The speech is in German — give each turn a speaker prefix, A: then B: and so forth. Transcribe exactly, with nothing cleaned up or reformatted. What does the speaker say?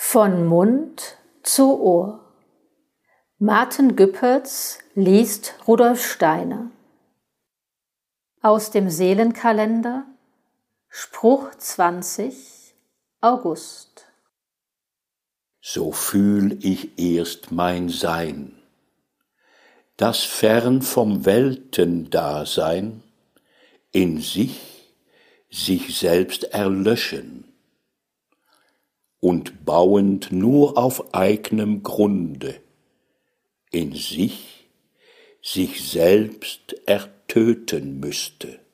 A: Von Mund zu Ohr. Martin Güppertz liest Rudolf Steiner. Aus dem Seelenkalender, Spruch zwanzig, August.
B: So fühl ich erst mein Sein, das fern vom Weltendasein in sich, sich selbst erlöschen und bauend nur auf eignem Grunde in sich, sich selbst ertöten müsste.